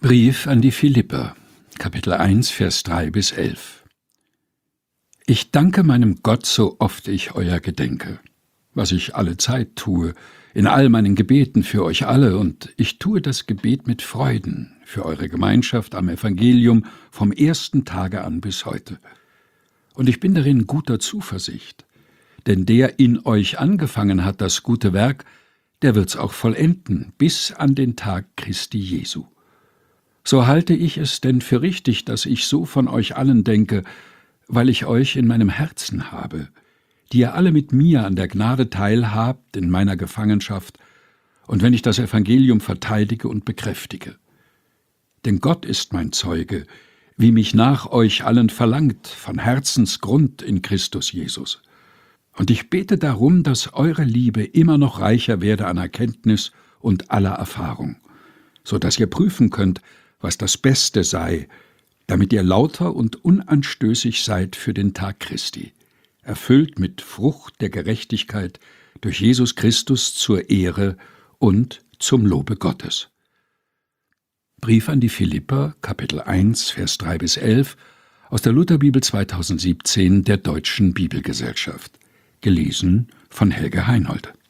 Brief an die Philipper, Kapitel 1, Vers 3 bis 11. Ich danke meinem Gott, so oft ich euer gedenke, was ich alle Zeit tue, in all meinen Gebeten für euch alle, und ich tue das Gebet mit Freuden für eure Gemeinschaft am Evangelium vom ersten Tage an bis heute. Und ich bin darin guter Zuversicht, denn der in euch angefangen hat das gute Werk, der wird's auch vollenden, bis an den Tag Christi Jesu. So halte ich es denn für richtig, dass ich so von euch allen denke, weil ich euch in meinem Herzen habe, die ihr alle mit mir an der Gnade teilhabt in meiner Gefangenschaft und wenn ich das Evangelium verteidige und bekräftige. Denn Gott ist mein Zeuge, wie mich nach euch allen verlangt, von Herzensgrund in Christus Jesus. Und ich bete darum, dass eure Liebe immer noch reicher werde an Erkenntnis und aller Erfahrung, so dass ihr prüfen könnt, was das Beste sei, damit ihr lauter und unanstößig seid für den Tag Christi, erfüllt mit Frucht der Gerechtigkeit durch Jesus Christus zur Ehre und zum Lobe Gottes. Brief an die Philipper, Kapitel 1, Vers 3 bis 11, aus der Lutherbibel 2017 der Deutschen Bibelgesellschaft. Gelesen von Helge Heinold.